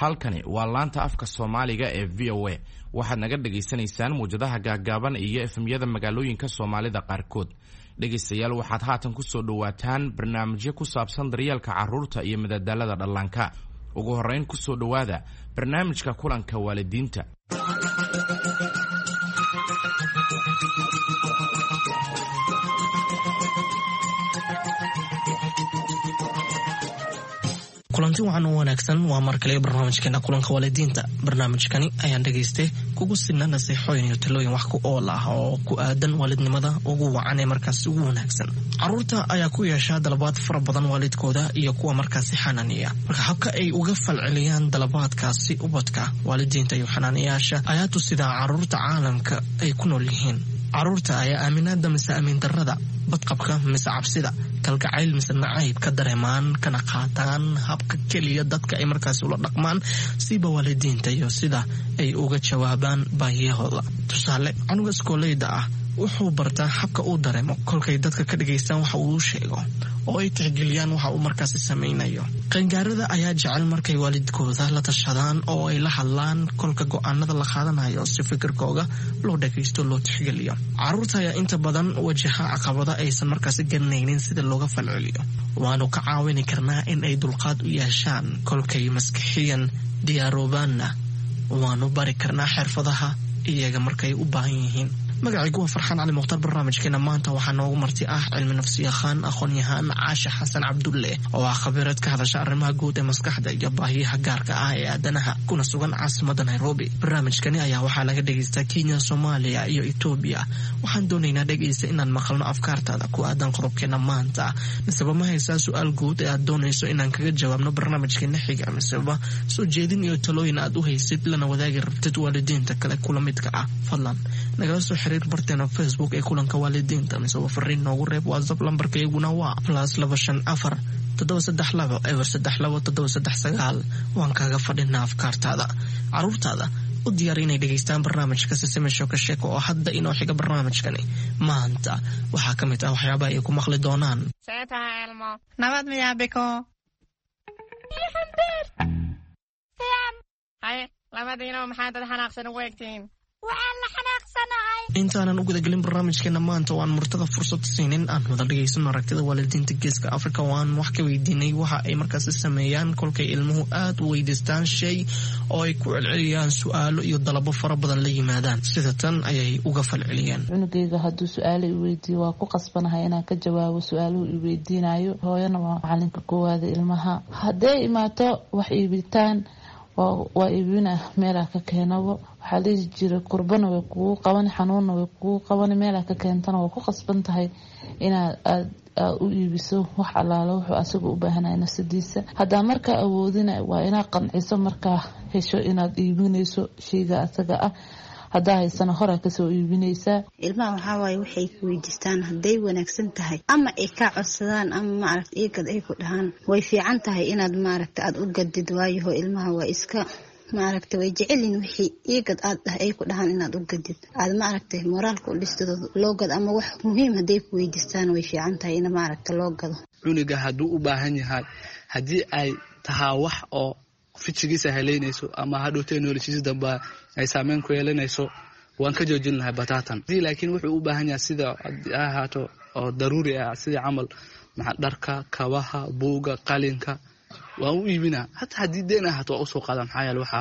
halkani waa laanta afka Soomaaliga ee VOA waxaad naga dhageysanaysaan muujadaha gaagaaban iyo efemyada magaalooyinka Soomaalida qaarkood dhageystayaal waxaad haatan ku soo dhawaataan barnaamijyo ku saabsan daryeelka carruurta iyo madadaalada dhallaanka ugu horeyn ku soo dhawaada barnaamijka kulanka waalidiinta kulanti waxaan u wanaagsan waa markale barnaamijkeena kulanka waalidiinta barnaamijkani ayaan dhageystay kugu sinna nasiixooyin iyo talooyin wax ku ool ah oo ku aadan waalidnimada ugu wacan ee markaas ugu wanaagsan carruurta ayaa ku yeesha dalabaad fara badan waalidkooda iyo kuwa markaasi xanaaniya marka habka ay uga falceliyaan dalabaadkaasi ubadka waalidiinta iyo xanaaniyaasha ayaa tusida carruurta caalamka ay ku nool yihiin carruurta ayaa aaminaada mise aamin darrada badqabka mise cabsida kalgacayl mise nacayb ka dareemaan kana qaataan habka keliya dadka ay markaasi ula dhaqmaan siba waalidiinta iyo sida ay uga jawaabaan baahiyahooda tusaale canuga iskooleyda ah wuxuu bartaa habka uu dareemo kolkay dadka ka dhageystaan waxa uu sheego oo ay tixgeliyaan waxa uu markaasi samaynayo qaangaarada ayaa jecel markay waalidkooda la tashadaan oo ay la hadlaan kolka go'aanada la qaadanayo si fikirkooga loo dhageysto loo tixgeliyo carruurta ayaa inta badan wajaha caqabada aysan markaasi garanaynin sida looga falceliyo waanu ka caawini karnaa in ay dulqaad u yeeshaan kolkay maskixiyan diyaaroobaanna waanu bari karnaa xirfadaha iyaga markay u baahan yihiin magacaygu waa farxaan cali mukhtar barnaamijkeena maanta waxaa noogu marti ah cilmi nafsiyaqaan aqoon-yahaan caasha xasan cabdulle oo ah khabiirad ka hadasha arrimaha guud ee maskaxda iyo baahiyaha gaarka ah ee aadanaha kuna sugan caasimadda Nairobi barnaamijkani ayaa waxaa laga dhageystaa Kenya Soomaaliya iyo Ethiopia waxaan doonaynaa dhageysta inaan maqalno afkaartaada ku aadan qodobkeena maanta misaba ma haysaa su'aal guud ee aad doonayso inaan kaga jawaabno barnaamijkeena xiga misaba soo jeedin iyo talooyin aad u haysid lana wadaagi rabtid waalidiinta kale kula midka ah fadlan nagala soo xiriir barteena Facebook ee kulanka waalidiinta misaba fariin noogu reeb WhatsApp lambarkayguna waa +254 732 739 waan kaaga fadhinaa afkaartaada carruurtaada u diyaar inay dhageystaan barnaamijka Sisimiisho ka sheeko oo hadda inoo xiga barnaamijkani maanta waxaa ka mid ah waxyaabaha ay ku maqli doonaan seetaha ilmo nabad miyaa biko fiican hay labadiina maxaad xanaaqsan u weegtiin waxaan la xanaaqsanahay intaanan u gudagelin barnaamijkeena maanta waan murtada fursad siinin aan wada dhageysan aragtida waalidiinta geeska Afrika waan wax ka weydiinay waxa ay markaas sameeyaan kolkay ilmuhu aad u weydiistaan shay oo ay ku celceliyaan su'aalo iyo dalabo fara badan la yimaadaan sida tan ayay uga falceliyaan cunugayga hadduu su'aalo i weydiiyo waa ku qasbanahay inaan ka jawaabo su'aaluhu i weydiinayo hooyana waa macalinka koowaad ilmaha hadday imaato wax iibitaan waa iibina meelaha ka keenabo waxaa la jira kurbana way kugu qaban xanuunna way kugu qaban meelaha ka keentana waa ku qasban tahay inaad u iibiso wax alaalo wuxuu asaga u baahanay nafsadiisa hadaa markaa awoodina waa inaad qanciso markaa hesho inaad iibinayso shayga asaga ah hadaa haysana hore ka soo iibinaysaa ilmaha waxa waaye waxay ku weydiistaan haday wanaagsan tahay ama ay ka codsadaan ama maaragtay eegad ay ku dhahaan way fiican tahay inaad maaragtay aad u gadid waayo ilmaha waa iska maaragtay way jecelin wixii eegad aad ay ku dhahaan inaad u gadid aad maaragtay moraalka u dhistado loo gad ama wax muhiim haday ku weydiistaan way fiican tahay in maaragtay loo gado cuniga haduu u baahan yahay hadii ay tahay wax oo fijigiisa heleynayso ama hadhootay noloshiisa damba ay saameyn ku yeelanayso waan ka joojin lahaa batatan laakiin wuxuu u baahan yahay sida ahaato oo daruuri ah sida camal dharka kabaha buuga qalinka waan u iibinaa hatta hadii deen ahaato oo soo qaadam xayal wax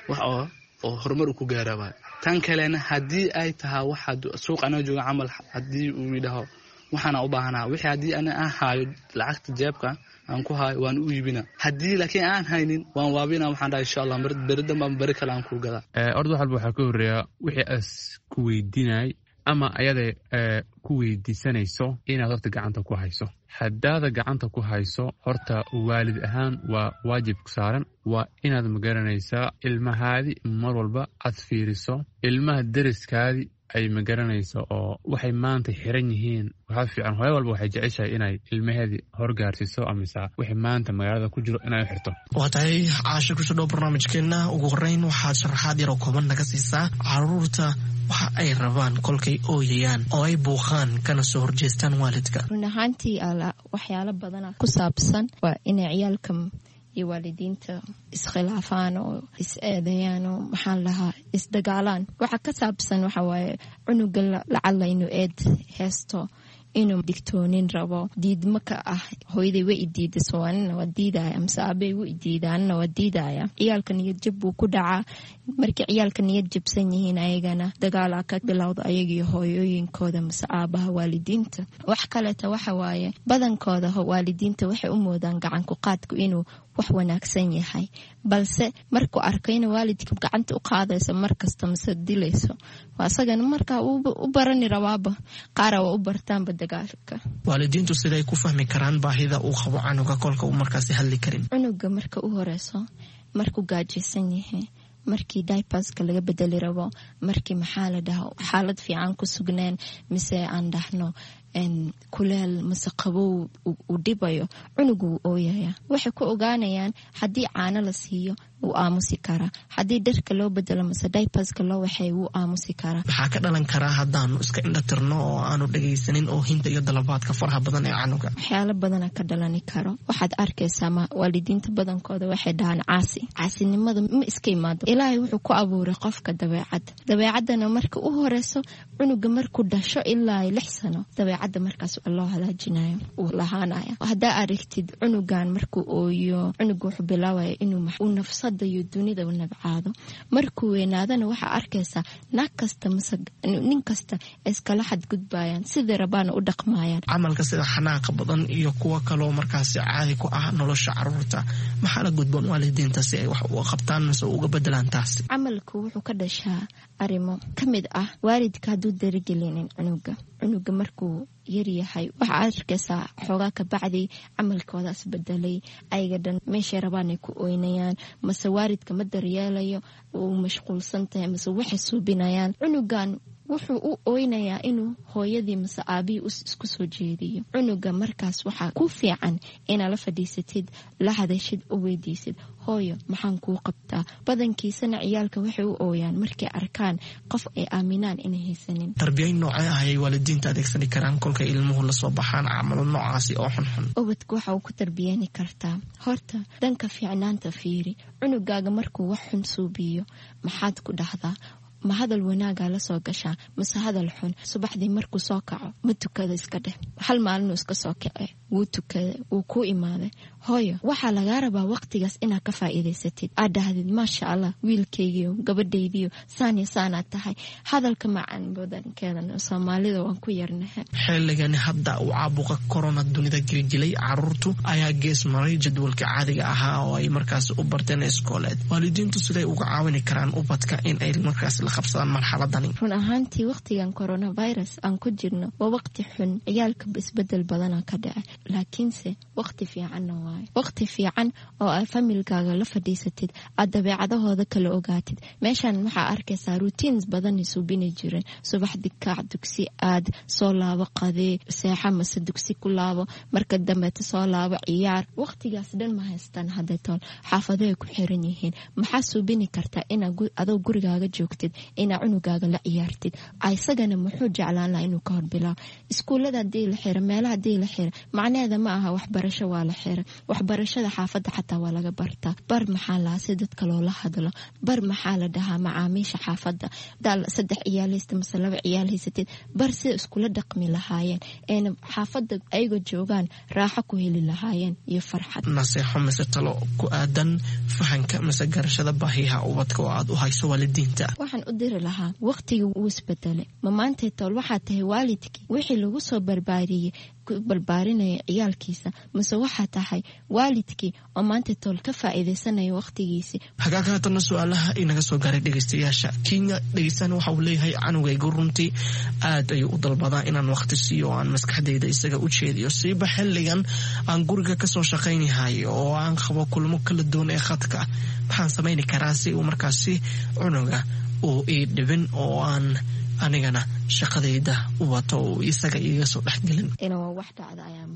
oo horumar ku gaaraba tan kalena hadii ay tahay waxa suuqana jooga camal hadii uu yidhaho waxana u baahana wixii hadii ana ahaayo lacagta jeebka aan ku haay waan u iibina hadii laakiin aan haynin waan waabina waxaan dhahay insha Allah baridan baan bari kala aan ku gada ordo halba waxa ka horeeya wixii as ku weydiinay ama ayada ku weydiisanayso inaad waqti gacanta ku hayso haddaada gacanta ku hayso horta waalid ahaan waa waajib ku saaran waa inaad magaranaysaa ilmahaadi mar walba aad fiiriso ilmaha deriskaadi ay magaranayso oo waxay maanta xiran yihiin waxa fiican hooyo walba waxay jeceshahay inay ilmaheedii horgaarsiiso amisa wixii maanta magaalada ku jiro inay xirto waatahay caasha ku soo dhow barnaamijkeena ugu horeyn waxaad sharaxaad yar oo kooban naga siisaa carruurta waxa ay rabaan kolkay ooyayaan oo ay buuqaan kana soo horjeestaan waalidka run ahaantii waxyaalo badan ku saabsan waa inay ciyaalka iyo waalidiinta iskhilaafaan oo is-eedeeyaan oo maxaan lahaa isdagaalaan. waxa ka saabsan waxa waaye cunuga lacala inuu eed heesto, inuu digtoonin rabo, diidma ka ah hooyaday way idiidaso anina waa diidaya, mise aabay way idiida anina waa diidaya. ciyaalka niyad jab buu ku dhacaa. markii ciyaalka niyad jabsan yihiin ayagana dagaalaa ka bilowda ayagiyo hooyooyinkooda mise aabaha waalidiinta. wax kaleeta waxa waaye badankooda waalidiinta waxay u moodaan gacan ku qaadku inuu wax wanaagsan yahay, balse markuu arko in waalidka gacanta u qaadayso markasta mise dilayso, waa asagana markaa u barani rabaaba, qaara waa u bartaanba dagaalka. waalidiintu siday ku fahmi karaan baahida uu qabo canuga kolka uu markaasi hadli karin? cunuga marka u horeyso markuu gaajaysan yahay, markii diaperska laga bedeli rabo, markii maxaa la dhahaa xaalad fiican ku sugneen mise aan dhahno kuleel mise qabow uu dhibayo, cunugu wuu ooyaya. waxay ku ogaanayaan haddii caano la siiyo wuu aamusi karaa, haddii dharka loo bedelo mise diaperska loo waxay wuu aamusi karaa. maxaa ka dhalan karaa haddaanu iska indhatirno oo aanu dhagaysanin oo hinta iyo dalabaadka faraha badan ee canuga? waxyaalo badana ka dhalani karo. waxaad arkaysaa waalidiinta badankooda waxay dhahaan caasinimada ma iska imaado. ilaahay wuxuu ku abuuray qofka dabeecadana marka u horeyso cunuga markuu dhasho ilaa 6 sano dabeecadda markaas loo hagaajinayo uu lahaanaya. haddaa aragtid cunugan markuu ooyo, cunuga wuxuu bilaabaya inuu nafsada iyo dunida u nabcaado. markuu weynaadana waxaa arkaysaa naag kasta mise nin kasta iskala xadgudbayaan, sidii rabaana u dhaqmayaan. camalka sida xanaaqa badan iyo kuwa kaloo markaasi caadi ku ah nolosha caruurta, maxaa la gudboon waalidiinta si ay wax uga qabtaan mise uga bedelaan taasi? camalku wuxuu ka dhashaa arrimo ka mid ah waalidka hadduu daragelinin cunuga markuu yaryahay, waxaa arkaysaa xoogaa ka bacdi camalkoodaas bedelay, ayaga dhan meeshay rabaan ay ku oynayaan, mase waalidka ma daryeelayo, uu mashquulsan tahay mase waxay suubinayaan. cunugan wuxuu u oynayaa inuu hooyadii mise aabihii isku soo jeediyo. cunuga markaas waxaa ku fiican inaad la fadhiisatid, la hadashid, u weydiisid hooyo maxaan kuu qabtaa. badankiisana ciyaalka waxay u ooyaan markay arkaan qof ay aaminaan inay haysanin. tarbiyayn noocee ah ayay waalidiinta adeegsani karaan kolkay ilmuhu la soo baxaan camalo noocaasi oo xunxun? ubadka waxa uu ku tarbiyani kartaa horta dhanka fiicnaanta fiiri. cunugaaga markuu wax xun suubiyo maxaad ku dhahdaa? ma hadal wanaagaa la soo gashaa mise hadal xun? subaxdii markuu soo kaco ma tukada iska dheh, hal maalinuu iska soo kace wuu tukada wuu ku imaaday. hooyo waxaa lagaa rabaa waqtigaas inaad ka faa'iidaysatid, aad dhahdid maasha allah wiilkaygiio gabadhaydiio saan iyo saanaad tahay. hadalka macaan badankeedan soomaalida waan ku yarnahay. xilligani hadda uu caabuqa corona dunida gelgelay, caruurtu ayaa gees maray jadwalka caadiga ahaa oo ay markaas u barteen iskooleed. waalidiintu siday uga caawini karaan ubadka in ay markaas la qabsadaan marxaladani? run ahaantii waqtigan coronavirus aan ku jirno waa waqti xun, ciyaalka isbedel badana ka dhaca, laakiinse waqti fiicanna waaye. waqti fiican oo aad familkaaga la fadhiisatid, aad dabeecadahooda kala ogaatid. meeshan waxaa arkaysaa routines badan suubini jireen. subaxdii kaac, dugsi aad, soo laabo qadee, seexa mase dugsi ku laabo, marka dambeeta soo laabo ciyaar. waqtigaas dhan ma haystaan hadda tool, xaafaday ku xiran yihiin. maxaa suubini kartaa inaad adoo gurigaaga joogtid inaa cunugaaga la ciyaartid? isagana muxuu jeclaan lahaa inuu ka horbilaabo? iskuullada hadii la xira, meelaha hadii la xira, macnaheeda ma aha waxbarasho waa la xira. waxbarashada xaafadda xataa waa laga bartaa. bar maxaa lahaa si dadka loola hadlo, bar maxaa la dhahaa macaamiisha xaafadda. daal 3 ciyaal haysta mise 2 ciyaal haysatid, bar sida iskula dhaqmi lahaayeen eena xaafadda ayagoo joogaan raaxo ku heli lahaayeen iyo farxad. naseexo mise talo ku aadan fahanka mise garashada baahiyaha ubadka oo aad u hayso waalidiinta? waxaan u diri lahaa waqtiga wuu isbedelay. ma maantay tool waxaa tahay waalidkii wixii lagu soo barbaariyey barbaarinaya ciyaalkiisa, mise waxaa tahay waalidkii oo maanta tool ka faa'iidaysanaya waqtigiisii? hagaaghaatana su-aalaha inaga soo gaaray dhegaystayaasha kenya. dhegaystaan waxa uu leeyahay canugaygu runtii aad ayuu u dalbadaa inaan waqti siiyo oo aan maskaxdayda isaga u jeediyo, siiba xilligan aan guriga kasoo shaqaynahay oo aan qabo kulmo kala duwan ee khadka. maxaan samayni karaa si uu markaasi cunuga uu ii dhibin oo aan anigana shaqadayda u wato oo isaga iiga soo dhexgelin? inuu wax dhacda ayaa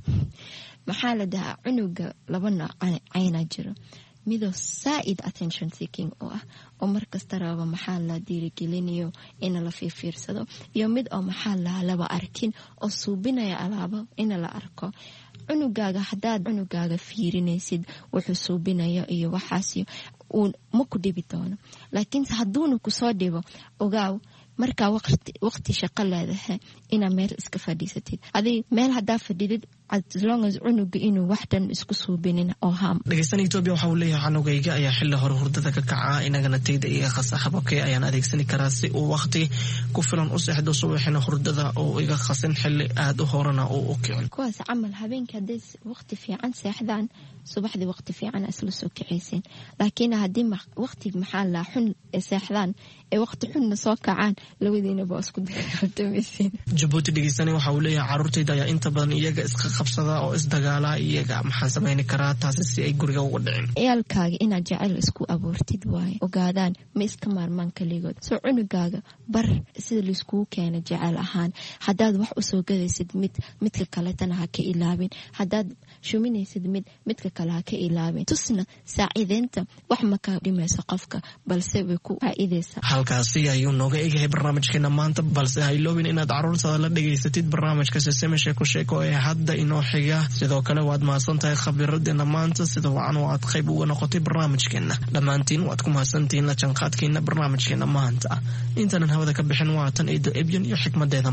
maxaa la dhahaa cunuga 2 nooc caynaa jiro. midoo saaid attention seeking oo ah oo markasta raba maxaa la dhiirigelinayo in la fiirsado, iyo mid oo maxaa laba arkin oo suubinaya alaabo in la arko. cunugaaga hadaad cunugaaga fiirinaysid wuxuu suubinayo iyo waxaas uu ma ku dhibi doono laakiin haduuna ku soo dhibo ogaaw marka waqti shaqo leedahay ina meel iska fadhiisatid adii meel hadaa fadhidid as long as cunuga inuu waxdan isku suubinin oo ham dhageysan Ethiopia waxa uu leeyahay canugayga ayaa xilli hore hurdada ka kaca inagana tayda iga qasaxab okay ayaan adeegsan karaa si uu waqti ku filan u seexdo subaxina hurdada oo iga qasan xilli aad u horana oo u kicin kuwaas amal habeenkii hadii waqti fiican seexdaan subaxdii waqti fiican isla soo kicaysan laakiin hadii waqti maxaa la xun seexdaan ee waqti xun soo kacaan labadiina ba isku dagaaltamaysan Djibouti dhageysan waxa uu leeyahay carruurtayda ayaa inta badan iyaga iska qabsada oo isdagaala iyaga maxaan sameyn karaa taas si ay guriga uga dhicin ciyaalkaaga inaad jacayl isku abuurtid waaye ogaadaan ma iska maarmaan kaligood soo cunugaaga bar sida la isku keeno jacayl ahaan hadaad wax u soo gadaysid midka kale tan ha ka ilaabin hadaad shuminaysid midka kale ha ka ilaabin tusna saaciideenta wax ma ka dhimayso qofka balse way ku faa'iideysaa halkaasi ayuu nooga eegay barnaamijkeena maanta balse ha iloobin inaad carruurtaada la dhageysatid barnaamijka Sesame Sheeko ee hadda inoo xiga sidoo kale waad mahadsantahay khabiiradeena maanta sida wacan oo aad qayb uga noqotay barnaamijkeena dhammaantiin waad ku mahadsantihiin la jaanqaadkeena barnaamijkeena maanta intaan hawada ka bixin waatan Eedo Ebyan iyo xikmadeeda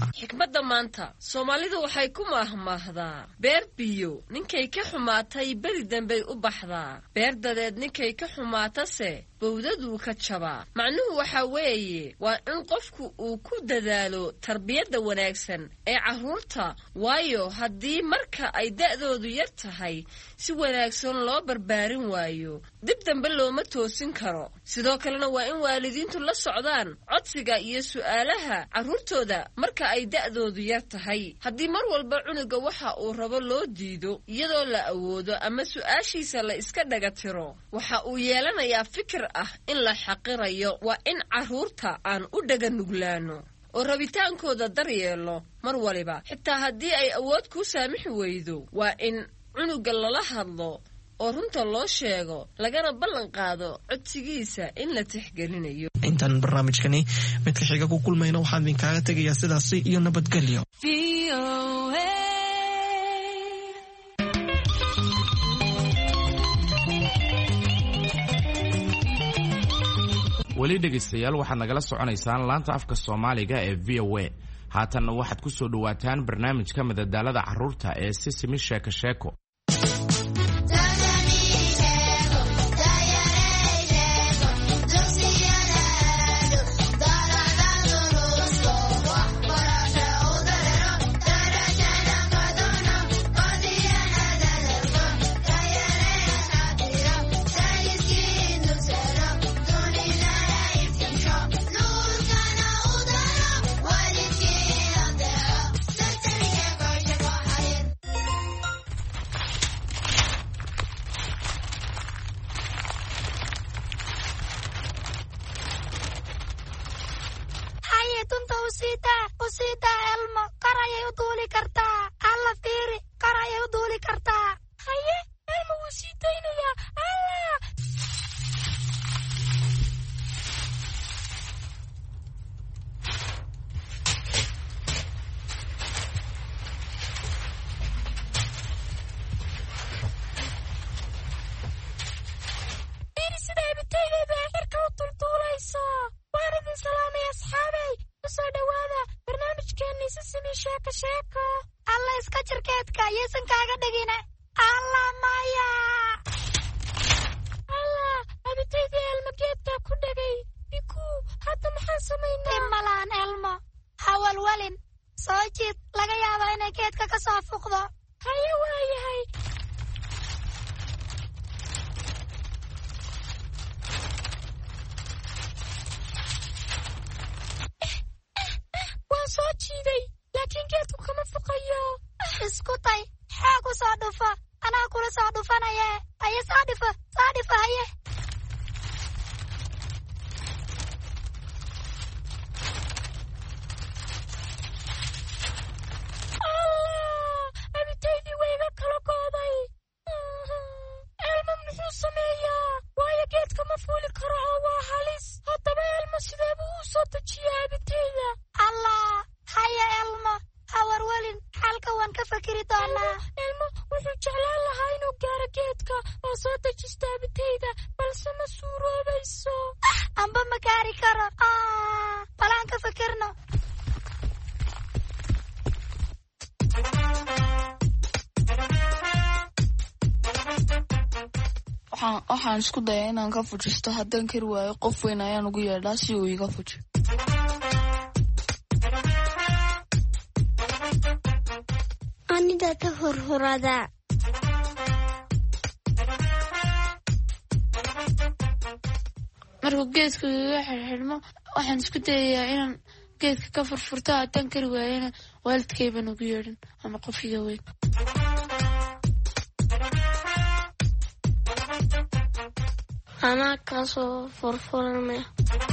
maanta Soomaalidu waxay ku mahmaahdaa beer biyo ninkay ka xumaatay bari dambay u baxdaa beer dadeed ninkay ka xumaatase bowdadu ka jabaa macnuhu waxa weeye waa in qofku uu ku dadaalo tarbiyada wanaagsan ee carruurta waayo haddii marka ay da'doodu yar tahay si wanaagsan loo barbaarin waayo dib dambe looma toosin karo sidoo kalena waa in waalidiintu la socdaan codsiga iyo su'aalaha carruurtooda marka ay da'doodu yar tahay haddii mar walba cunuga waxa uu rabo loo diido iyadoo la awoodo ama su'aashiisa la iska dhaga tiro waxa uu yeelanayaa fikir ah in la xaqirayo waa in carruurta aan u dhaga nuglaano oo rabitaankooda daryeelo mar waliba xitaa haddii ay awood ku saamixi weydo waa in cunuga lala hadlo oo runta loo sheego lagana ballan qaado codsigiisa in la tixgelinayo intaan barnaamijkani midka xiga ku kulmayna waxaan idinkaaga tegayaa sidaas iyo nabadgelyo weli dhegaystayaal waxaad nagala soconaysaan laanta afka Soomaaliga ee VOA haatanna waxaad ku soo dhawaataan barnaamijka madadaalada carruurta ee Sesame Sheeko usida Elmo qarayay u duuli kartaa alla fiiri qarayay u duuli kartaa haye Elmo usidaynaya alla fiiri sida ibtayda xirka u tultuulayso waan idin salaamay asxaabay soo dhawaada barnaamijkeeni Sesame Sheeko alla iska jirkeedka yeesan kaaga dhigina alla maya alla abitayda Elmo geedka ku dhagay biku hadda maxaan samaynaa malaan Elmo hawal walin soo jiid laga yaabaa inay geedka ka soo fuqdo haye waayahay soo jiiday laakiin geedku kama fuqayo isku tay xaag u soo dhufa anaa kula soo dhufanaya aye soo dhifa haye Allah iloobayso amba ma gaari karo balaan ka fikirno waxaan isku dayaa inaan ka fujisto haddaan kari waayo qof weyn ayaan ugu yeedhaa si uu iga fuji anida ka horhorada markuu geedka iga xirxidhmo waxaan isku dayayaa inaan geedka ka furfurto haddaan kari waayona waalidkaybaan ugu yeedhin ama qof iga weyn anaa kaasoo furfuranaya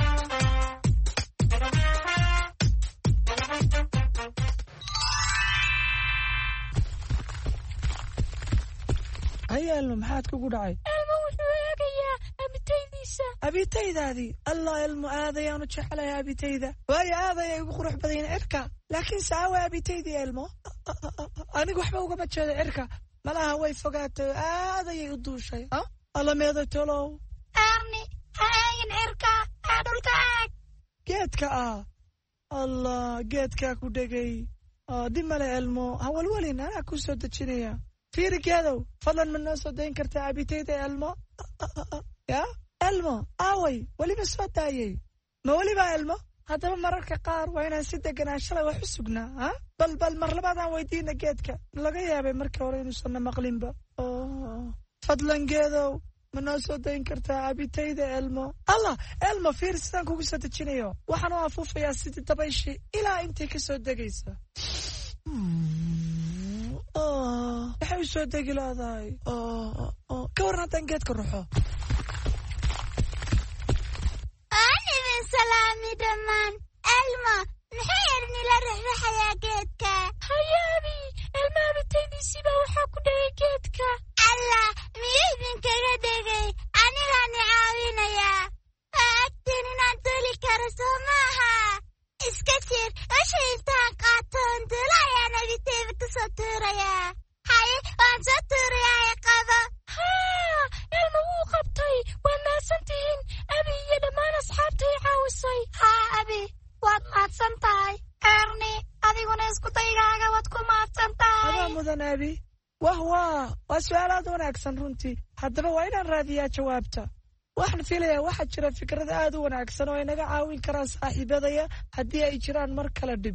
elmo maxaad kugu dhacay elmo wuxuu eegayaa abitaydiisa abitaydaadii allah elmo aad ayaanu jecelahay abitayda waayo aad ayay ugu qurux badayn cirka laakiin saawa abitaydii elmo anigu waxba ugama jeedo cirka malaha way fogaatay aad ayay u duushay alla meedo tolow erni ha eegin cirka ee dhulka eeg geedka allah geedkaa ku dhegay dhib male elmo hawalwelin anaa kuu soo dejinaya fiiri geedow fadlan ma noo soo dayn kartaa abitayda elmo ya elmo aaway weliba soo daayey ma weliba elmo haddaba mararka qaar waa inaan si deganaa shalay wax u sugnaa bal mar labaadaan weydiina geedka laga yaabay markii hore inuusanna maqlinba fadlan geedow ma noo soo dayn kartaa abitayda elmo allah elmo fiiri sidaan kugu soo dejinayo waxaan u afuufayaa sidii dabayshii ilaa intay ka soo degaysa waxay u soo degi laadahay ka waran haddaan geedka ruxo aan idin salaami dhammaan elmo maxay ernila rexraxayaa geedka hayaabi elmo abitaydiisiibaa waxaa ku dhegay geedka allah miya idinkaga dhegay anigaani caawinayaa agtiin inaan duuli karo soo maaha iska jir usha intaan qaatoon duulo ayaan abitayda ku soo tuurayaa haye waan soo tuurayaa qabo elmo wuu qabtay waad mahadsantihiin abi iyo dhammaan asxaabtay caawisay abi waad mahadsan tahay erni adiguna isku daygaaga waad ku mahadsan tahay adaa mudan abi waa su-aal aad wanaagsan runtii haddaba waa inaan raadiyaa jawaabta waxaan filayaa waxaa jira fikrada aad u wanaagsan oo ay naga caawin karaan saaxiibadaya haddii ay jiraan mar kale dhib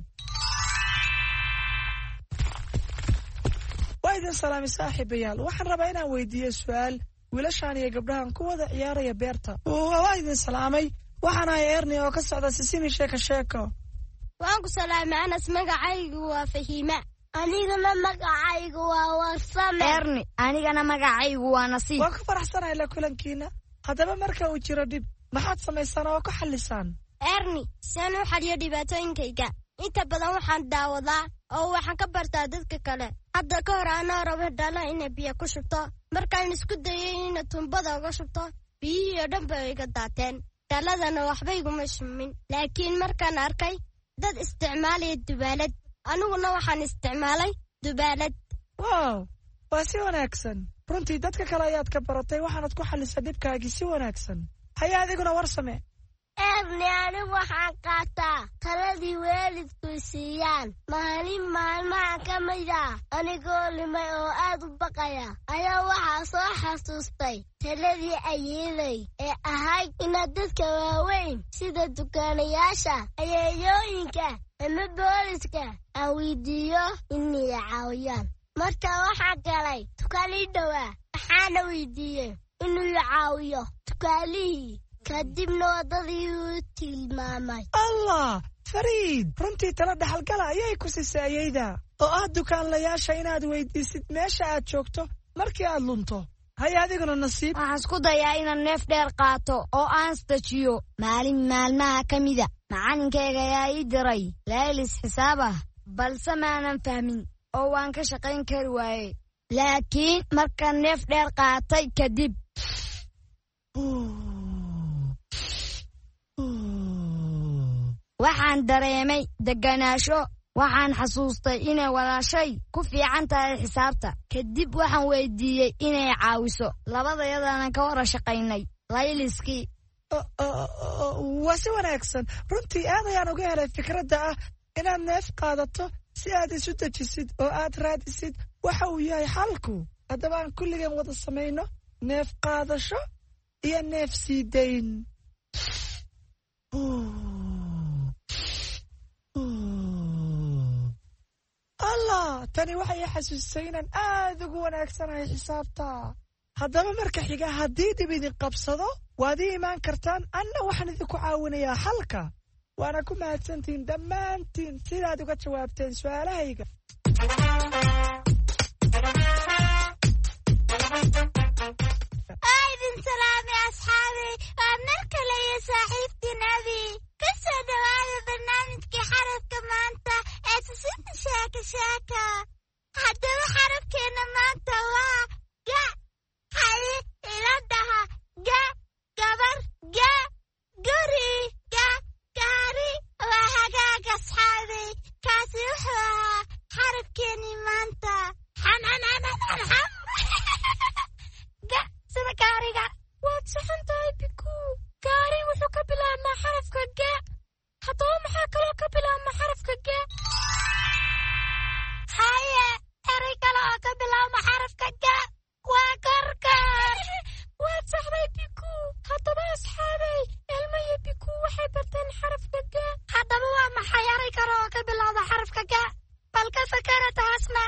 waa idin salaami saaxiibayaal waxaan rabaa inaan weydiiyo su-aal wiilashaan iyo gabdhahan ku wada ciyaaraya beerta waa idin salaamay waxaan ahay erni oo ka socda sisimi sheeko waan ku salaamay anas magacaygu waa fahiima anigana magacaygu waa warsame erni anigana magacaygu waa nasiib waan ka faraxsanahay la kulankiina haddaba marka uu jiro dhib maxaad samaysaan oo ka xallisaan erni saan u xaliyo dhibaatooyinkayga inta badan waxaan daawadaa oo waxaan ka bartaa dadka kale hadda ka hor anoo rabo dhala inay biyo ku shubto markaan isku dayay inay tumbada uga shubto biyihii oo dhan bay iga daateen dhaladana waxba iguma shumin laakiin markaan arkay dad isticmaalaya dubaalad aniguna waxaan isticmaalay dubaalad wow waa si wanaagsan runtii dadka kale ayaad ka baratay waxaanad ku xallisay dhibkaagii si wanaagsan haya adiguna warsame erni anigu waxaan qaataa taladii waalidku siiyaan maalin maalmaha ka mid anigoo limay oo aad u baqaya ayaa waxaa soo xasuustay taladii ayeelay ee ahayd inaad dadka waaweyn sida dukaanayaasha ayeeyooyinka ama booliska aan weydiiyo inay caawiyaan marka waxaa galay tukaalii dhowaa waxaana weydiiyey inuu caawiyo tukaalihii kadibna waddadii uu tilmaamay allah fariid runtii tala dhaxalgala ayay ku siisay ayayda oo dukaanlayaasha inaad weydiisid meesha aad joogto markii aad lunto haya adiguna nasiib waxaan isku dayaa inaan neef dheer qaato oo aan stajiyo maalin maalmaha ka mida macalinkayga ayaa ii diray laylis xisaab balse maanan fahmin oo waan ka shaqayn kari waaye laakiin markaan neef dheer qaatay kadib waxaan dareemay deganaansho waxaan xasuustay inay walaashay ku fiican tahay xisaabta kadib waxaan weydiiyey inay caawiso labadayadaanan ka wada shaqaynay layliskii waa si wanaagsan runtii aad ayaan uga helay fikradda ah inaad neef qaadato si aad isu dejisid oo aad raadisid waxa uu yahay xalku. haddaba aan kulligeen wada samayno neef qaadasho iyo neef sii dayn. allah, tani waxay i xasuusisay inaan aad ugu wanaagsanahay xisaabta. haddaba marka xiga haddii dib idin qabsado waad ii imaan kartaan, anna waxaan idinku caawinayaa xalka. waana ku mahadsantihiin dhammaantiin sidaad uga jawaabteen su'aalahayga. aydin salaamay asxaabay, waa mar kale iyo saaxiibtii nabi. ka soo dhawaada barnaamijkii xarafka maanta ee tusinta sheeka sheeka. haddaba xarafkeenna maanta waa ga. haye ila dhaha ga gabar, ga guri, ga gaari. waa hagaag asxaabay, kaasi wuxuu ahaa xarafkeennii maanta. ga sida gaariga. waad saxan tahay biku. gaari wuxuu ka bilaabmaa xarafka ga. haddaba maxaa kaloo ka bilaabmaa xarafka ga? haye eray kale oo ka bilaabma xarafka ga waa korkor. waad saxday biku. haddaba asxaabay, elmo iyo biku waxay barteen xarafka ga. haddaba waa maxay eray kale oo ka bilaabda xarafka ga? bal ka fakara taasna.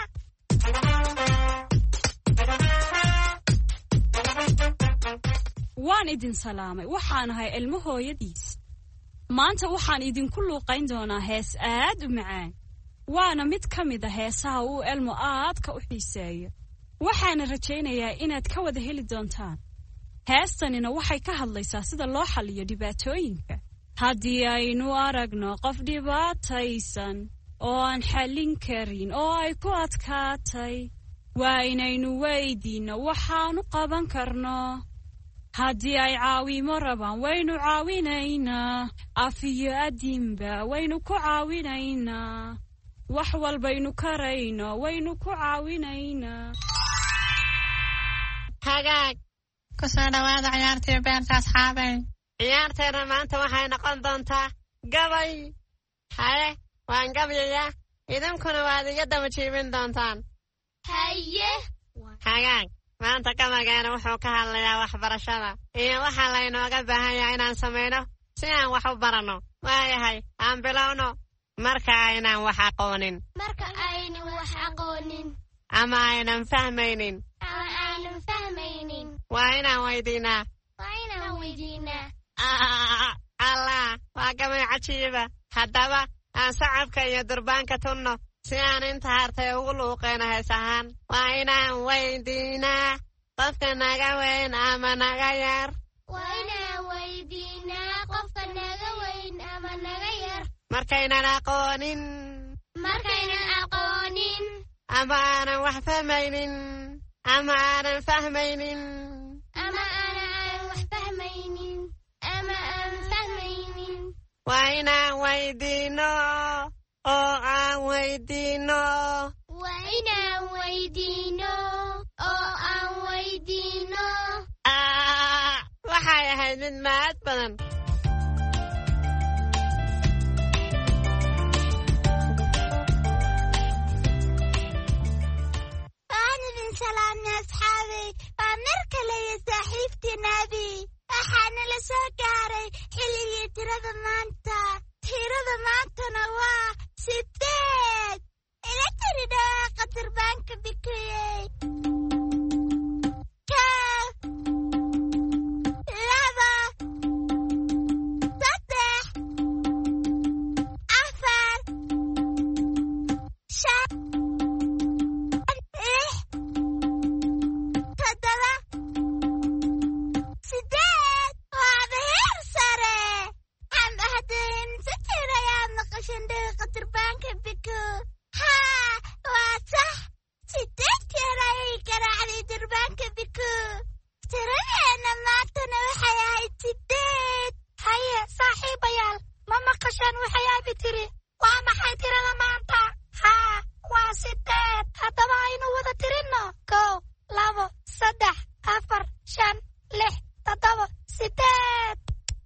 waan idin salaamay, waxaan ahay ilmo hooyadiis. maanta waxaan idinku luuqayn doonaa hees aad u macaan. waana mid ka mid a heesaha uu elmo aadka u xiiseeyo. waxaana rajaynayaa inaad ka wada heli doontaan. heestanina waxay ka hadlaysaa sida loo xalliyo dhibaatooyinka. haddii aynu aragno qof dhibaataysan oo aan xallin karin oo ay ku adkaatay, waa inaynu weydiinno waxaanu qaban karno. haddii ay caawimo rabaan waynu caawinaynaa. af iyo adinba waynu ku caawinaynaa. wax walbaynu karayno waynu ku caawinaynaa. hagaag ku soo dhawaada ciyaartii beerta asxaabay. ciyaarteena maanta waxay noqon doontaa gabay. haye waan gabayayaa, idinkuna waad iga daba jiibin doontaan. haye hagaag, maanta gabaygeena wuxuu ka hadlayaa waxbarashada iyo waxa laynooga baahan yahay inaan samayno si aan wax u baranno. waayahay, aan bilowno. marka aynan wax aqoonin ama aynan fahmaynin waa inaan weydiinaa. allah, waa gabay cajiiba. haddaba aan sacabka iyo durbaanka tunno si aan inta hartay ugu luuqayno hees ahaan. waa inaan weydiinaa qofka naga weyn ama naga yar. markaynan aqoonin ama aanan wax fahmaynin ama aanan fahmaynin waa inaan weydiino oo aan weydiino. waxay ahayd mid mahad badan. salaamna asxaabay, waa mar kale iyo saaxiibtii nabi. waxaana la soo gaaray xilligii tirada maanta. tirada maantana waa 8. ila tiri dhawaaqa durbaanka bikiyey. 8.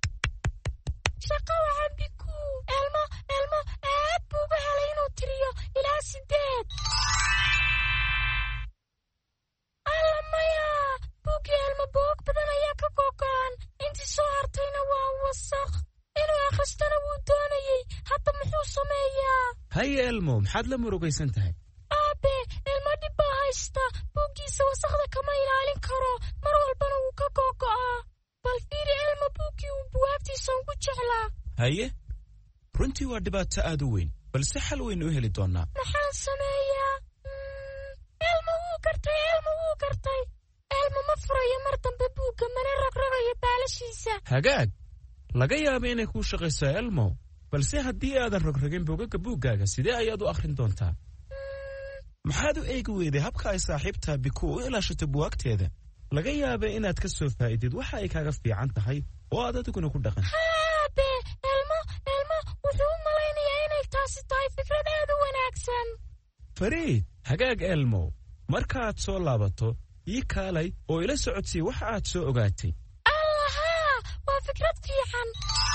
akhristana wuu doonayey hadda muxuu sameeyaa haye elmo maxaad la murugaysan tahay aabe elmo dhib baa haysta buuggiisa wasakhda kama ilaalin karo mar walbana wuu ka googo'aa bal fiiri elmo buuggii uu buwaagtiisa ugu jeclaa haye runtii waa dhibaato aad u weyn balse xal waynu u heli doonnaa maxaan sameeyaa elmo wuu gartay elmo ma furayo mar dambe buugga mana ragragayo baalashiisa hagaag laga yaaba inay kuu shaqayso elmo balse haddii aadan rogragin bogagga buuggaaga sidee ayaad u akhrin doontaa maxaad u eegi weyday habka ay saaxiibtaa biku u ilaashato buwaagteeda laga yaaba inaad ka soo faa'idid waxa ay kaaga fiican tahay oo aad adiguna ku dhaqan haabe elmo wuxuu u malaynayaa inay taasi tahay fikrad aad u wanaagsan fariid hagaag elmo markaaad soo laabato ii kaalay oo ila socodsii waxa aad soo ogaatay allahaa waa fikrad fiican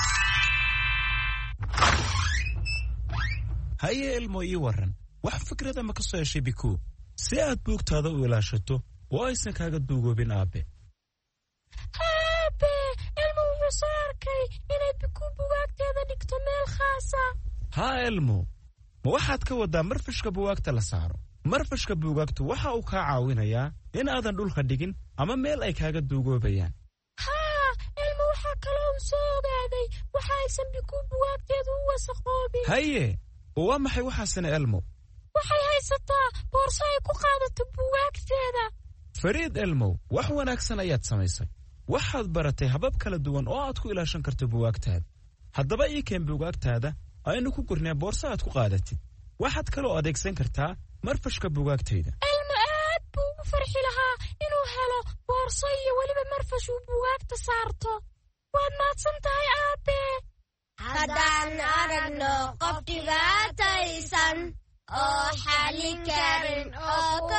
haye elmo ii warran wax fikrada ma ka soo heshay biku si aad buugtaada u ilaashato oo aysan kaaga duugoobin aabe aabe elmo wuxuu soo arkay inay biku buwaagteeda dhigto meel khaasa haa elmo ma waxaad ka waddaa marfashka buwaagta la saaro marfashka buugaagtu waxa uu kaa caawinayaa in aadan dhulka dhigin ama meel ay kaaga duugoobayaan haa elmo waxaa kaloo uu soo ogaaday waxa aysan biku buwaagteedu u wasaqoobin haye oo waa maxay waxaasina elmo waxay haysataa boorso ay ku qaadato buwaagteeda fariid elmow wax wanaagsan ayaad samaysay waxaad baratay habab kala duwan oo aad ku ilaashan karto buwaagtaada haddaba ii keen buugaagtaada aynu ku gurnaa boorso aad ku qaadatid waxaad kaloo adeegsan kartaa marfashka buugaagtayda elmo aad buu ugu farxi lahaa inuu helo boorso iyo weliba marfash uu buugaagta saarto waad mahadsan tahay aabe haddaan aragno qof dhibaataysan oo xallin karin oo ku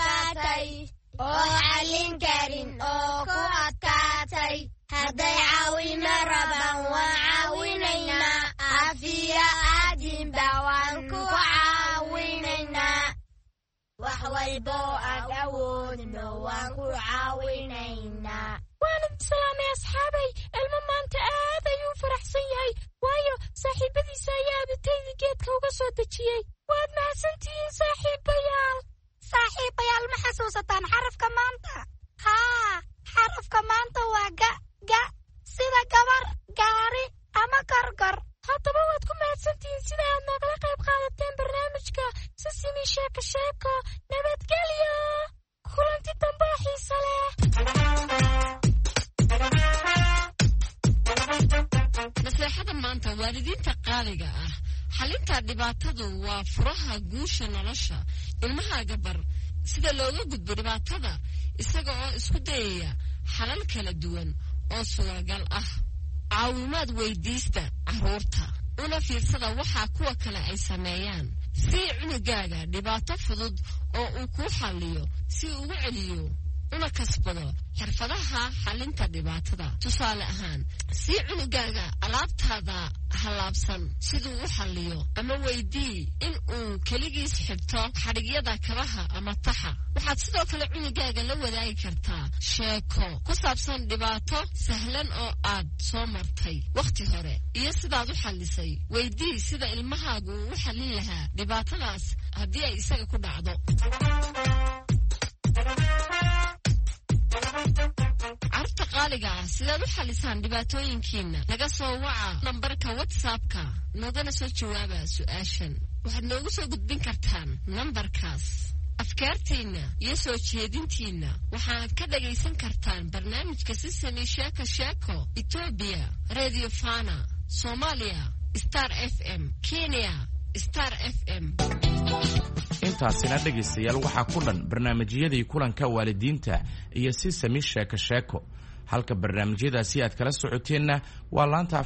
adkaatay hadday caawimo rabaan waan caawinaynaa afiya aadinba waan ku caawinaynaa wax walbo aan awoodno waan ku caawinaynaa waan idin salaamay asxaabay elmo maanta aad ayuu faraxsan yahay waayo saaxiibadiisa ayaa abitaydii geedka uga soo dejiyey waad mahadsantihiin saaxiibayaal ma xasuusataan xarafka maanta haa xarafka maanta waa ga sida gabar gaari ama gorgor haddaba waad ku mahadsantihiin sida aad noogala qayb qaadateen barnaamijka sisimi sheeko nabadgelyo kulanti dambe xiise leh naseexada maanta waalidiinta qaaliga ah xalinta dhibaatadu waa furaha guusha nolosha ilmahaaga bar sida looga gudbo dhibaatada isaga oo isku dayaya xalal kala duwan oo suuragal ah caawimaad weydiista carruurta una fiirsada waxaa kuwa kale ay sameeyaan sii cunugaaga dhibaato fudud oo uu kuu xalliyo si uu ugu celiyo una kasbado xirfadaha xalinta dhibaatada tusaale ahaan sii cunugaaga alaabtaada halaabsan siduu u xalliyo ama weydii in uu keligiis xirto xadhigyada kabaha ama taxa waxaad sidoo kale cunugaaga la wadaagi kartaa sheeko ku saabsan dhibaato sahlan oo aad soo martay wakhti hore iyo sidaad u xallisay weydii sida ilmahaagu uu u xallin lahaa dhibaatadaas haddii ay isaga ku dhacdo carruurta qaaliga ah sidaad u xallisaan dhibaatooyinkiina naga soo waca nambarka whatsappka noogana soo jawaaba su-aashan waxaad noogu soo gudbin kartaan nambarkaas afkaartiinna iyo soo jeedintiinna waxaad ka dhagaysan kartaan barnaamijka sisami sheeko etoobiya radio fana soomaaliya star fm kenya star fm intaasina dhegaystayaal waxaa ku dhan barnaamijyadii kulanka waalidiinta iyo sisami sheeko halka barnaamijyadaasi aad kala socoteenna waa laanta